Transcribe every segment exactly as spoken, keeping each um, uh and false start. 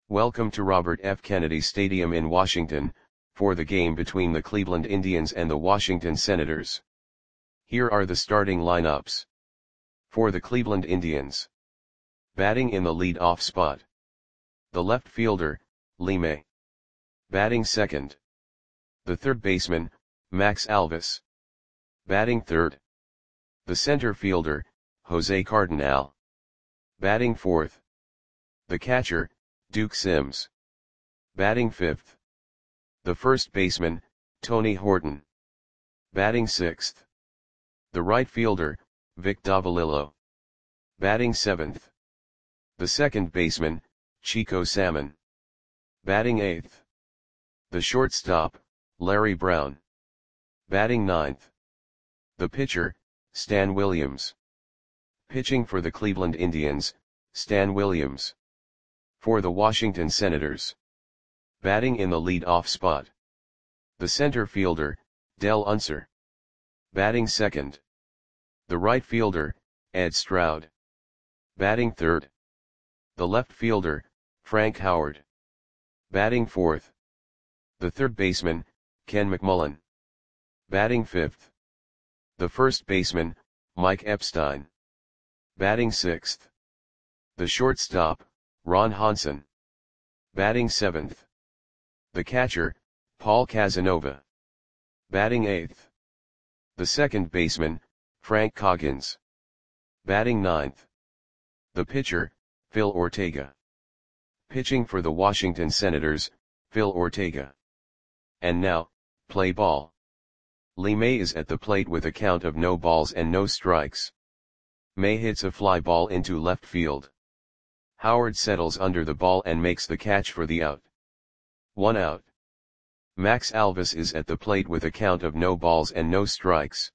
Welcome to Robert F. Kennedy Stadium in Washington, for the game between the Cleveland Indians and the Washington Senators. Here are the starting lineups. For the Cleveland Indians. Batting in the lead-off spot. The left fielder, Lee May. Batting second. The third baseman, Max Alvis. Batting third. The center fielder, Jose Cardinal. Batting fourth. The catcher, Duke Sims. Batting fifth. The first baseman, Tony Horton. Batting sixth. The right fielder, Vic Davalillo. Batting seventh. The second baseman, Chico Salmon. Batting eighth. The shortstop, Larry Brown. Batting ninth. The pitcher, Stan Williams. Pitching for the Cleveland Indians, Stan Williams. For the Washington Senators. Batting in the lead-off spot. The center fielder, Del Unser. Batting second. The right fielder, Ed Stroud. Batting third. The left fielder, Frank Howard. Batting fourth. The third baseman, Ken McMullen. Batting fifth. The first baseman, Mike Epstein. Batting sixth. The shortstop, Ron Hansen. Batting seventh. The catcher, Paul Casanova. Batting eighth. The second baseman, Frank Coggins. Batting ninth. The pitcher, Phil Ortega. Pitching for the Washington Senators, Phil Ortega. And now, play ball. Lee May is at the plate with a count of no balls and no strikes. May hits a fly ball into left field. Howard settles under the ball and makes the catch for the out. One out. Max Alvis is at the plate with a count of no balls and no strikes.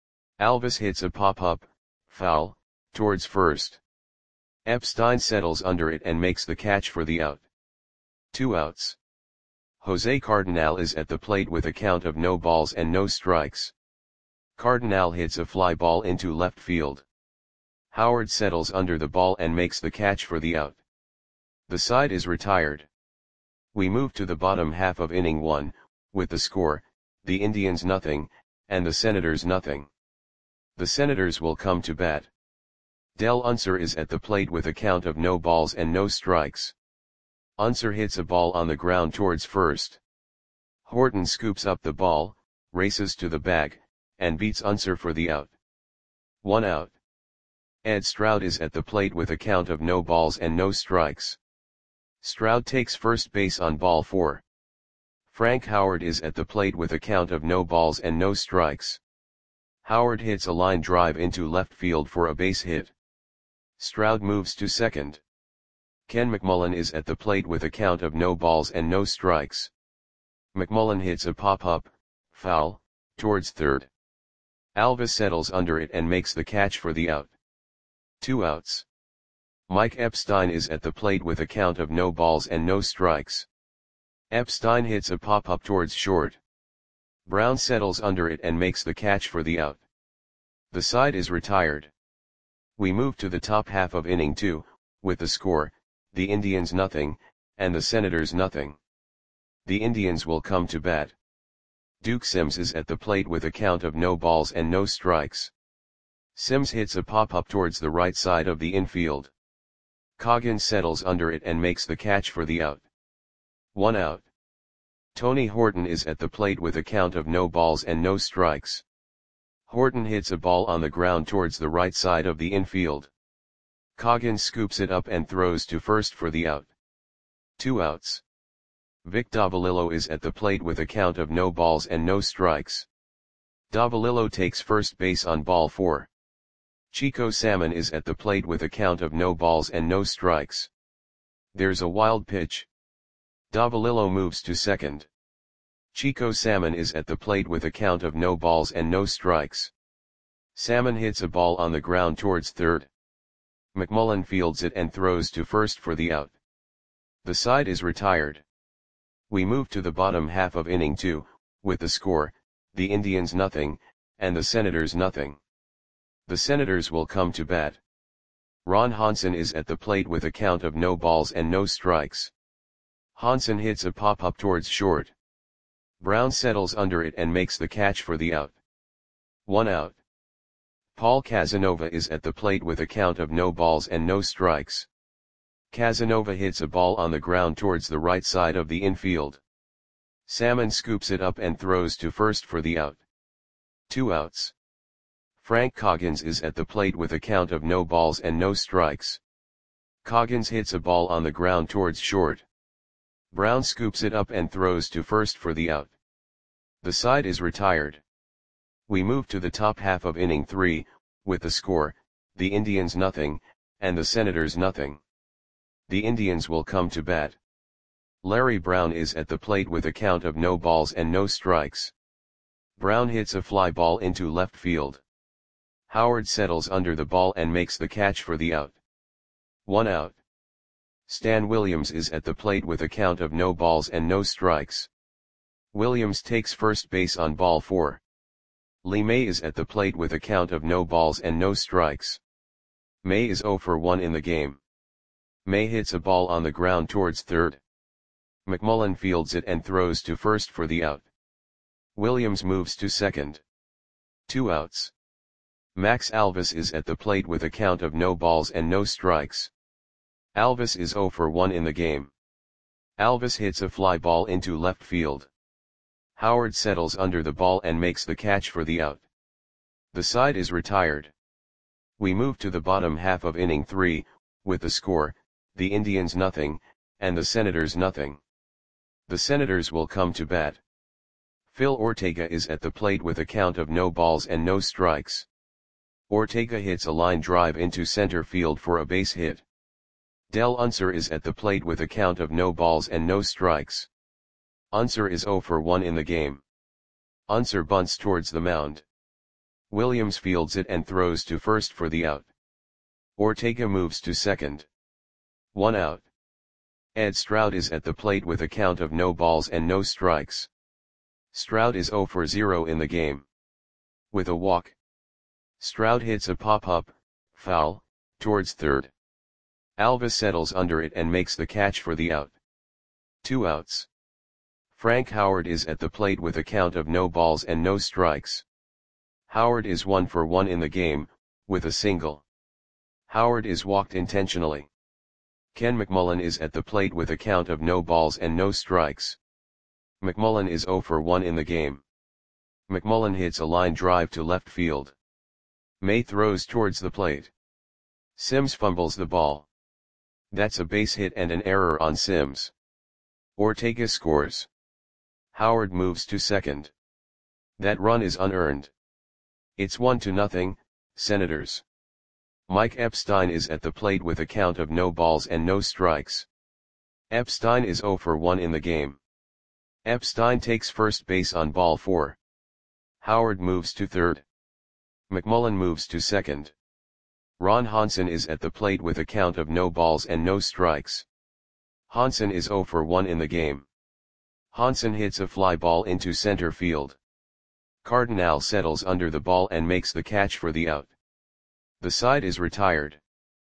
Alvis hits a pop-up, foul, towards first. Epstein settles under it and makes the catch for the out. Two outs. Jose Cardinal is at the plate with a count of no balls and no strikes. Cardinal hits a fly ball into left field. Howard settles under the ball and makes the catch for the out. The side is retired. We move to the bottom half of inning one, with the score, the Indians nothing, and the Senators nothing. The Senators will come to bat. Del Unser is at the plate with a count of no balls and no strikes. Unser hits a ball on the ground towards first. Horton scoops up the ball, races to the bag, and beats Unser for the out. One out. Ed Stroud is at the plate with a count of no balls and no strikes. Stroud takes first base on ball four. Frank Howard is at the plate with a count of no balls and no strikes. Howard hits a line drive into left field for a base hit. Stroud moves to second. Ken McMullen is at the plate with a count of no balls and no strikes. McMullen hits a pop-up, foul, towards third. Alvis settles under it and makes the catch for the out. Two outs. Mike Epstein is at the plate with a count of no balls and no strikes. Epstein hits a pop-up towards short. Brown settles under it and makes the catch for the out. The side is retired. We move to the top half of inning two, with the score, the Indians nothing, and the Senators nothing. The Indians will come to bat. Duke Sims is at the plate with a count of no balls and no strikes. Sims hits a pop-up towards the right side of the infield. Coggins settles under it and makes the catch for the out. One out. Tony Horton is at the plate with a count of no balls and no strikes. Horton hits a ball on the ground towards the right side of the infield. Coggins scoops it up and throws to first for the out. Two outs. Vic Davalillo is at the plate with a count of no balls and no strikes. Davalillo takes first base on ball four. Chico Salmon is at the plate with a count of no balls and no strikes. There's a wild pitch. Davalillo moves to second. Chico Salmon is at the plate with a count of no balls and no strikes. Salmon hits a ball on the ground towards third. McMullen fields it and throws to first for the out. The side is retired. We move to the bottom half of inning two, with the score, the Indians nothing, and the Senators nothing. The Senators will come to bat. Ron Hansen is at the plate with a count of no balls and no strikes. Hansen hits a pop-up towards short. Brown settles under it and makes the catch for the out. One out. Paul Casanova is at the plate with a count of no balls and no strikes. Casanova hits a ball on the ground towards the right side of the infield. Salmon scoops it up and throws to first for the out. Two outs. Frank Coggins is at the plate with a count of no balls and no strikes. Coggins hits a ball on the ground towards short. Brown scoops it up and throws to first for the out. The side is retired. We move to the top half of inning three, with the score, the Indians nothing, and the Senators nothing. The Indians will come to bat. Larry Brown is at the plate with a count of no balls and no strikes. Brown hits a fly ball into left field. Howard settles under the ball and makes the catch for the out. One out. Stan Williams is at the plate with a count of no balls and no strikes. Williams takes first base on ball four. Lee May is at the plate with a count of no balls and no strikes. May is oh for one in the game. May hits a ball on the ground towards third. McMullen fields it and throws to first for the out. Williams moves to second. Two outs. Max Alvis is at the plate with a count of no balls and no strikes. Alvis is oh for one in the game. Alvis hits a fly ball into left field. Howard settles under the ball and makes the catch for the out. The side is retired. We move to the bottom half of inning three, with the score, the Indians nothing, and the Senators nothing. The Senators will come to bat. Phil Ortega is at the plate with a count of no balls and no strikes. Ortega hits a line drive into center field for a base hit. Del Unser is at the plate with a count of no balls and no strikes. Unser is oh for one in the game. Unser bunts towards the mound. Williams fields it and throws to first for the out. Ortega moves to second. One out. Ed Stroud is at the plate with a count of no balls and no strikes. Stroud is oh for zero in the game. With a walk. Stroud hits a pop-up, foul, towards third. Alvis settles under it and makes the catch for the out. Two outs. Frank Howard is at the plate with a count of no balls and no strikes. Howard is one for one in the game, with a single. Howard is walked intentionally. Ken McMullen is at the plate with a count of no balls and no strikes. McMullen is oh for one in the game. McMullen hits a line drive to left field. May throws towards the plate. Sims fumbles the ball. That's a base hit and an error on Sims. Ortega scores. Howard moves to second. That run is unearned. It's one to nothing, Senators. Mike Epstein is at the plate with a count of no balls and no strikes. Epstein is oh for one in the game. Epstein takes first base on ball four. Howard moves to third. McMullen moves to second. Ron Hansen is at the plate with a count of no balls and no strikes. Hansen is oh for one in the game. Hansen hits a fly ball into center field. Cardinal settles under the ball and makes the catch for the out. The side is retired.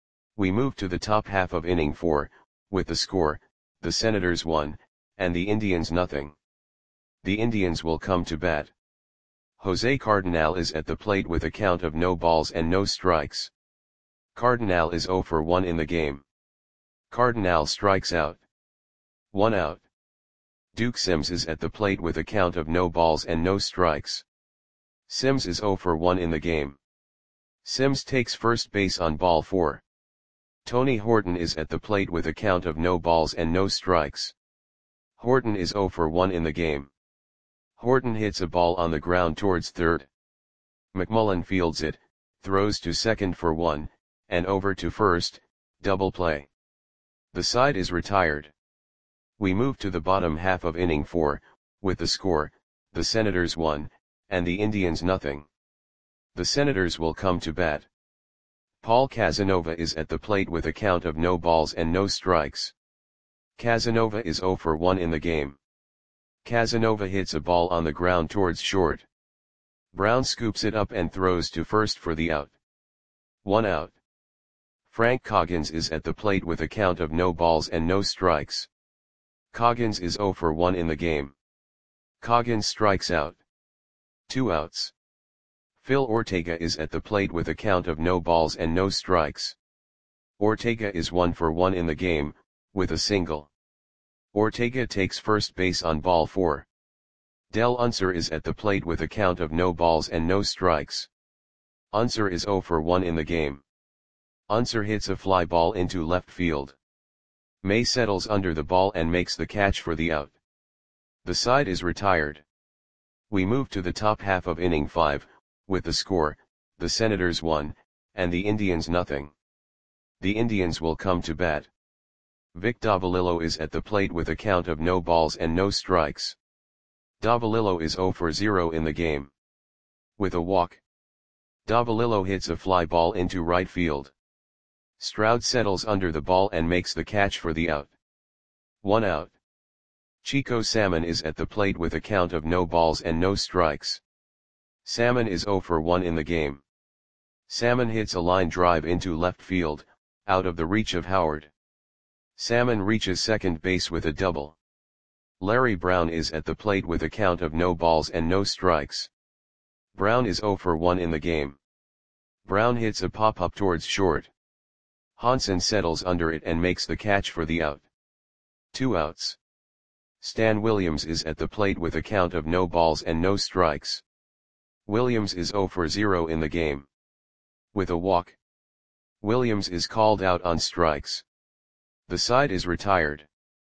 We move to the top half of inning four, with the score, the Senators one, and the Indians nothing. The Indians will come to bat. Jose Cardinal is at the plate with a count of no balls and no strikes. Cardinal is oh for one in the game. Cardinal strikes out. One out. Duke Sims is at the plate with a count of no balls and no strikes. Sims is oh for one in the game. Sims takes first base on ball four. Tony Horton is at the plate with a count of no balls and no strikes. Horton is oh for one in the game. Horton hits a ball on the ground towards third. McMullen fields it, throws to second for one, and over to first, double play. The side is retired. We move to the bottom half of inning four, with the score, the Senators one, and the Indians nothing. The Senators will come to bat. Paul Casanova is at the plate with a count of no balls and no strikes. Casanova is oh for one in the game. Casanova hits a ball on the ground towards short. Brown scoops it up and throws to first for the out. One out. Frank Coggins is at the plate with a count of no balls and no strikes. Coggins is zero for one in the game. Coggins strikes out. Two outs. Phil Ortega is at the plate with a count of no balls and no strikes. Ortega is one for one in the game, with a single. Ortega takes first base on ball four. Del Unser is at the plate with a count of no balls and no strikes. Unser is zero for one in the game. Unser hits a fly ball into left field. May settles under the ball and makes the catch for the out. The side is retired. We move to the top half of inning five, with the score, the Senators one, and the Indians nothing. The Indians will come to bat. Vic Davalillo is at the plate with a count of no balls and no strikes. Davalillo is zero for zero in the game. With a walk. Davalillo hits a fly ball into right field. Stroud settles under the ball and makes the catch for the out. One out. Chico Salmon is at the plate with a count of no balls and no strikes. Salmon is zero for one in the game. Salmon hits a line drive into left field, out of the reach of Howard. Salmon reaches second base with a double. Larry Brown is at the plate with a count of no balls and no strikes. Brown is zero for one in the game. Brown hits a pop-up towards short. Hansen settles under it and makes the catch for the out. Two outs. Stan Williams is at the plate with a count of no balls and no strikes. Williams is zero for zero in the game. With a walk. Williams is called out on strikes. The side is retired.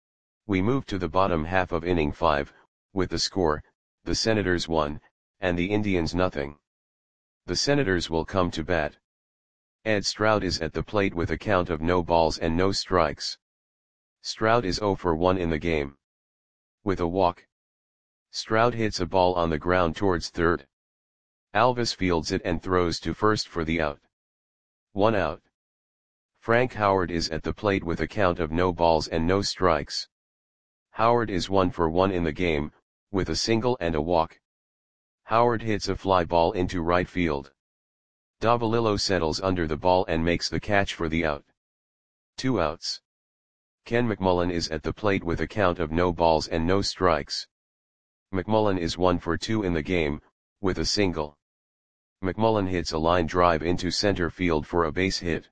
We move to the bottom half of inning five, with the score, the Senators one, and the Indians nothing. The Senators will come to bat. Ed Stroud is at the plate with a count of no balls and no strikes. Stroud is zero for one in the game. With a walk. Stroud hits a ball on the ground towards third. Alvis fields it and throws to first for the out. One out. Frank Howard is at the plate with a count of no balls and no strikes. Howard is one for one in the game, with a single and a walk. Howard hits a fly ball into right field. Davalillo settles under the ball and makes the catch for the out. Two outs. Ken McMullen is at the plate with a count of no balls and no strikes. McMullen is one for two in the game, with a single. McMullen hits a line drive into center field for a base hit.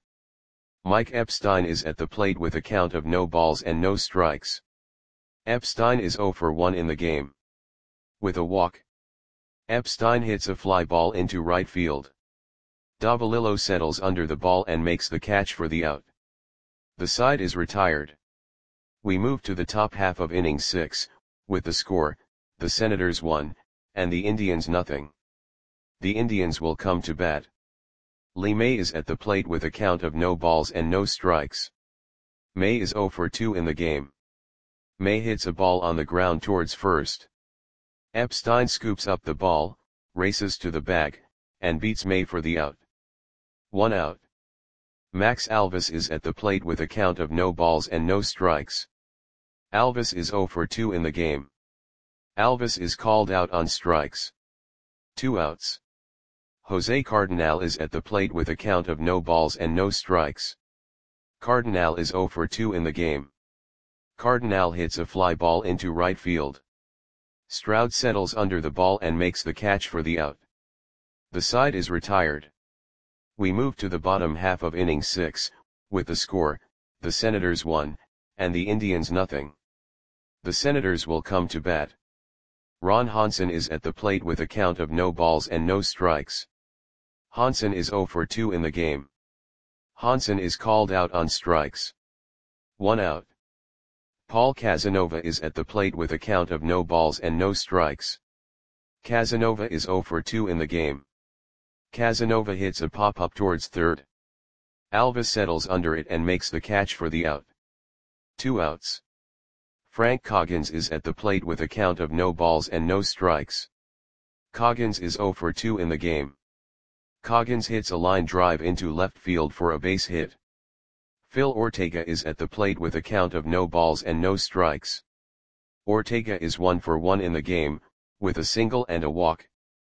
Mike Epstein is at the plate with a count of no balls and no strikes. Epstein is zero for one in the game. With a walk. Epstein hits a fly ball into right field. Davalillo settles under the ball and makes the catch for the out. The side is retired. We move to the top half of inning six, with the score, the Senators one, and the Indians nothing. The Indians will come to bat. Lee May is at the plate with a count of no balls and no strikes. May is zero for two in the game. May hits a ball on the ground towards first. Epstein scoops up the ball, races to the bag, and beats May for the out. One out. Max Alvis is at the plate with a count of no balls and no strikes. Alvis is zero for two in the game. Alvis is called out on strikes. Two outs. Jose Cardinal is at the plate with a count of no balls and no strikes. Cardinal is zero for two in the game. Cardinal hits a fly ball into right field. Stroud settles under the ball and makes the catch for the out. The side is retired. We move to the bottom half of inning six, with the score, the Senators one, and the Indians nothing. The Senators will come to bat. Ron Hansen is at the plate with a count of no balls and no strikes. Hansen is zero for two in the game. Hansen is called out on strikes. One out. Paul Casanova is at the plate with a count of no balls and no strikes. Casanova is zero for two in the game. Casanova hits a pop-up towards third. Alvis settles under it and makes the catch for the out. Two outs. Frank Coggins is at the plate with a count of no balls and no strikes. Coggins is zero for two in the game. Coggins hits a line drive into left field for a base hit. Phil Ortega is at the plate with a count of no balls and no strikes. Ortega is one for one in the game, with a single and a walk.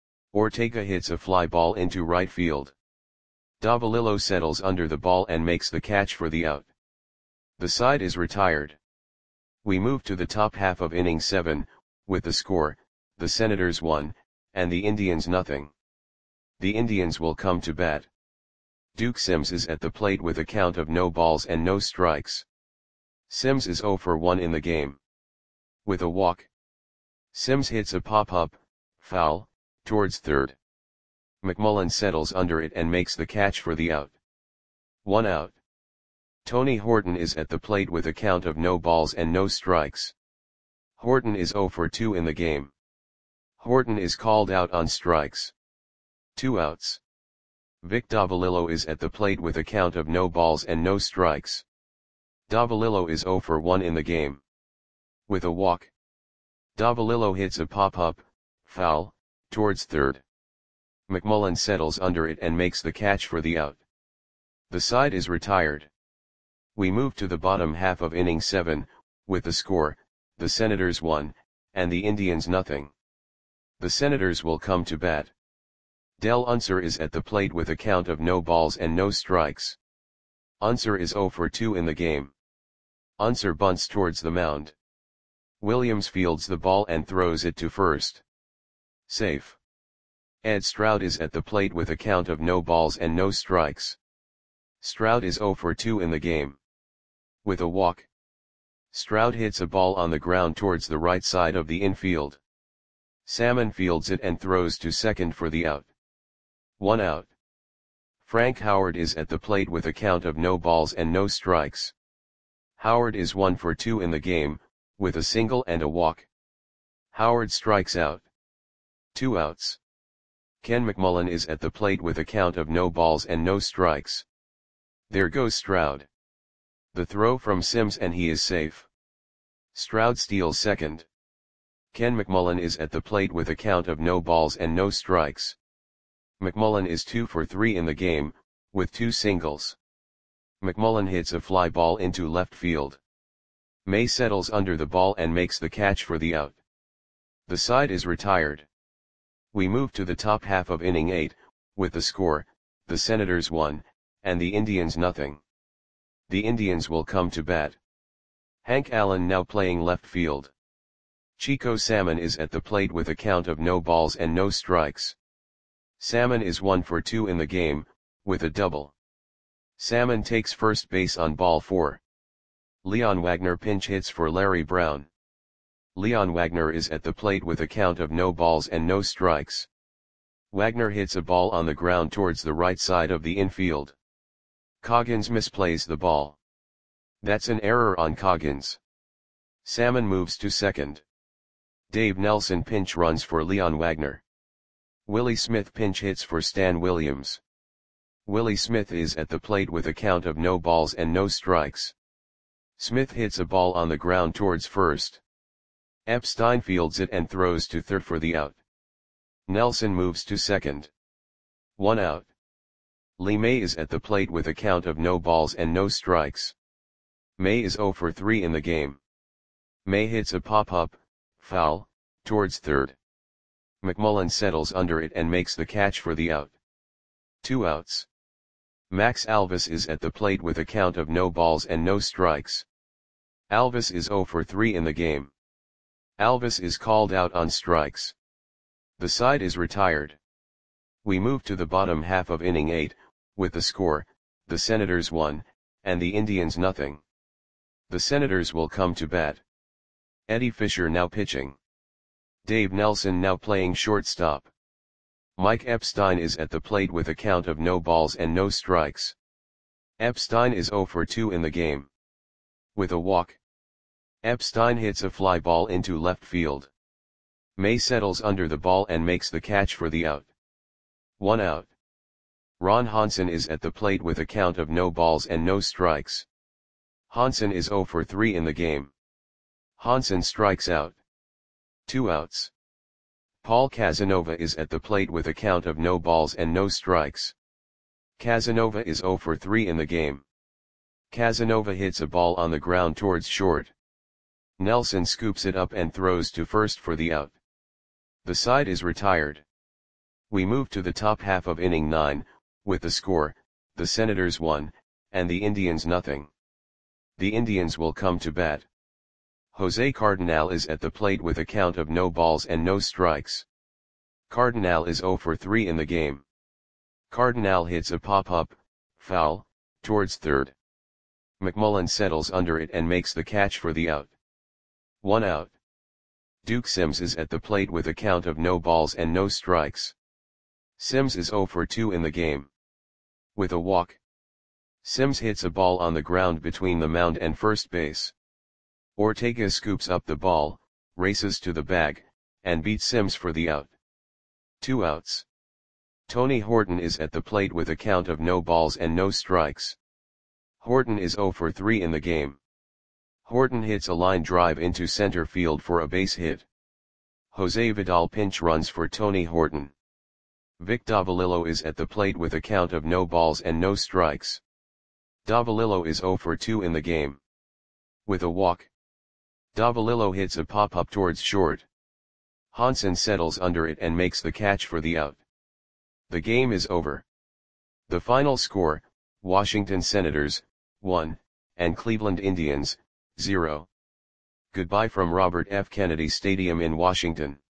Ortega hits a fly ball into right field. Davalillo settles under the ball and makes the catch for the out. The side is retired. We move to the top half of inning seven, with the score, the Senators one, and the Indians nothing. The Indians will come to bat. Duke Sims is at the plate with a count of no balls and no strikes. Sims is oh for one in the game. With a walk, Sims hits a pop-up, foul, towards third. McMullen settles under it and makes the catch for the out. One out. Tony Horton is at the plate with a count of no balls and no strikes. Horton is oh for two in the game. Horton is called out on strikes. Two outs. Vic Davalillo is at the plate with a count of no balls and no strikes. Davalillo is oh for one in the game. With a walk, Davalillo hits a pop-up, foul, towards third. McMullen settles under it and makes the catch for the out. The side is retired. We move to the bottom half of inning seven, with the score, the Senators one, and the Indians nothing. The Senators will come to bat. Del Unser is at the plate with a count of no balls and no strikes. Unser is oh for two in the game. Unser bunts towards the mound. Williams fields the ball and throws it to first. Safe. Ed Stroud is at the plate with a count of no balls and no strikes. Stroud is oh for two in the game. With a walk, Stroud hits a ball on the ground towards the right side of the infield. Salmon fields it and throws to second for the out. One out. Frank Howard is at the plate with a count of no balls and no strikes. Howard is one for two in the game, with a single and a walk. Howard strikes out. Two outs. Ken McMullen is at the plate with a count of no balls and no strikes. There goes Stroud. The throw from Sims and he is safe. Stroud steals second. Ken McMullen is at the plate with a count of no balls and no strikes. McMullen is two for three in the game, with two singles. McMullen hits a fly ball into left field. May settles under the ball and makes the catch for the out. The side is retired. We move to the top half of inning eight, with the score, the Senators one, and the Indians nothing. The Indians will come to bat. Hank Allen now playing left field. Chico Salmon is at the plate with a count of no balls and no strikes. Salmon is one for two in the game, with a double. Salmon takes first base on ball four. Leon Wagner pinch hits for Larry Brown. Leon Wagner is at the plate with a count of no balls and no strikes. Wagner hits a ball on the ground towards the right side of the infield. Coggins misplays the ball. That's an error on Coggins. Salmon moves to second. Dave Nelson pinch runs for Leon Wagner. Willie Smith pinch hits for Stan Williams. Willie Smith is at the plate with a count of no balls and no strikes. Smith hits a ball on the ground towards first. Epstein fields it and throws to third for the out. Nelson moves to second. One out. Lee May is at the plate with a count of no balls and no strikes. May is oh for three in the game. May hits a pop-up, foul, towards third. McMullen settles under it and makes the catch for the out. Two outs. Max Alvis is at the plate with a count of no balls and no strikes. Alvis is oh for three in the game. Alvis is called out on strikes. The side is retired. We move to the bottom half of inning eight, with the score, the Senators one, and the Indians nothing. The Senators will come to bat. Eddie Fisher now pitching. Dave Nelson now playing shortstop. Mike Epstein is at the plate with a count of no balls and no strikes. Epstein is oh for two in the game. With a walk, Epstein hits a fly ball into left field. May settles under the ball and makes the catch for the out. One out. Ron Hansen is at the plate with a count of no balls and no strikes. Hansen is oh for three in the game. Hansen strikes out. Two outs. Paul Casanova is at the plate with a count of no balls and no strikes. Casanova is oh for three in the game. Casanova hits a ball on the ground towards short. Nelson scoops it up and throws to first for the out. The side is retired. We move to the top half of inning nine, with the score, the Senators one, and the Indians nothing. The Indians will come to bat. Jose Cardenal is at the plate with a count of no balls and no strikes. Cardenal is zero for three in the game. Cardenal hits a pop-up, foul, towards third. McMullen settles under it and makes the catch for the out. One out. Duke Sims is at the plate with a count of no balls and no strikes. Sims is zero for two in the game. With a walk, Sims hits a ball on the ground between the mound and first base. Ortega scoops up the ball, races to the bag, and beats Sims for the out. Two outs. Tony Horton is at the plate with a count of no balls and no strikes. Horton is zero for three in the game. Horton hits a line drive into center field for a base hit. Jose Vidal pinch runs for Tony Horton. Vic Davalillo is at the plate with a count of no balls and no strikes. Davalillo is zero for two in the game. With a walk, Davalillo hits a pop-up towards short. Hansen settles under it and makes the catch for the out. The game is over. The final score, Washington Senators, one, and Cleveland Indians, zero. Goodbye from Robert F. Kennedy Stadium in Washington.